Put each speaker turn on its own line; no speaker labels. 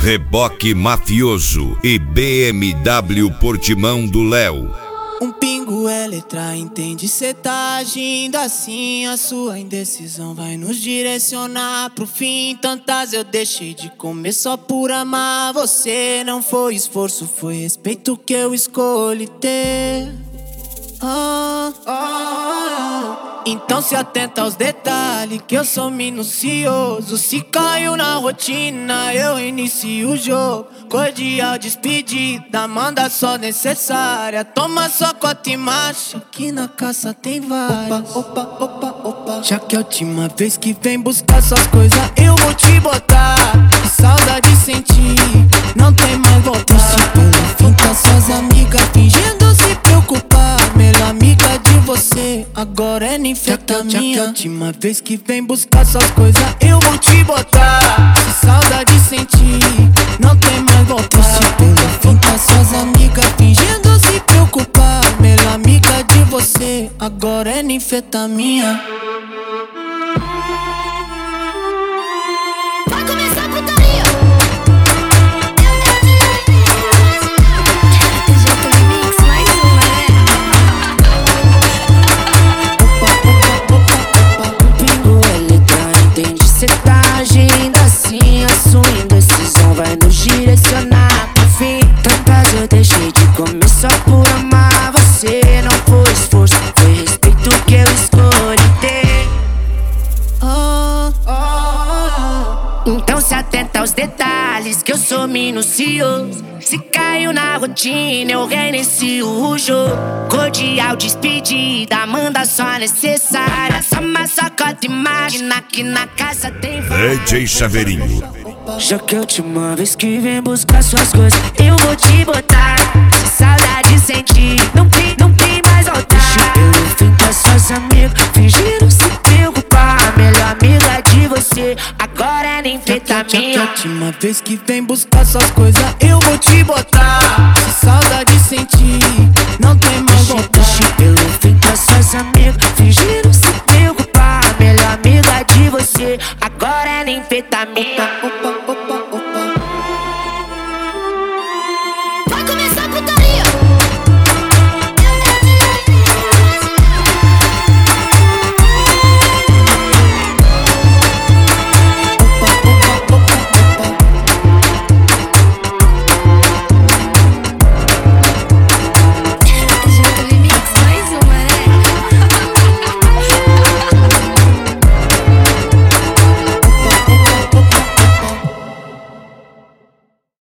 Reboque Mafioso e BMW Portimão do Léo.
Um pingo é letra, entende? Cê tá agindo assim, a sua indecisão vai nos direcionar pro fim. Tantas eu deixei de comer só por amar você. Não foi esforço, foi respeito que eu escolhi ter. Então se atenta aos detalhes, que eu sou minucioso. Se caiu na rotina, eu inicio o jogo. Cordial despedida, manda só necessária. Toma sua cota e marcha, que na caça tem várias. Opa. Já que é a última vez que vem buscar suas coisas, eu vou te botar. Que saudade sentir, não tem mais volta. Se pelo fim tá suas amigas fingindo se preocupar. Melhor amiga de você, agora é ninfetamina. Já que é a última vez que vem buscar suas coisas, eu vou te botar. Se saudade sentir, não tem mais volta. Se pelo fim tá suas amigas fingindo se preocupar. Melhor amiga de você, agora é ninfetamina.
Vai começar a putaria.
Vai nos direcionar pro fim. Tantas eu deixei de comer só por amar você. Não foi esforço, foi respeito que eu escolhi ter. Então se atenta aos detalhes, que eu sou minucioso. Se caiu na rotina, eu reinicio o jogo. Cordial despedida, manda só a necessária. Toma só cota e máquina, que na casa tem várias.
DJ Chaveirinho.
Já que é a última vez que vem buscar suas coisas, eu vou te botar. Se saudade sentir, não tem mais volta. Deixa pelo fim com suas amigas fingindo se preocupar. A melhor amiga de você, agora é ninfetamina.
Já que é a última vez que vem buscar suas coisas, eu vou te botar. Se saudade sentir, não tem mais volta.
Deixa pelo fim com suas amigas fingindo se preocupar. A melhor amiga de você, agora é ninfetamina.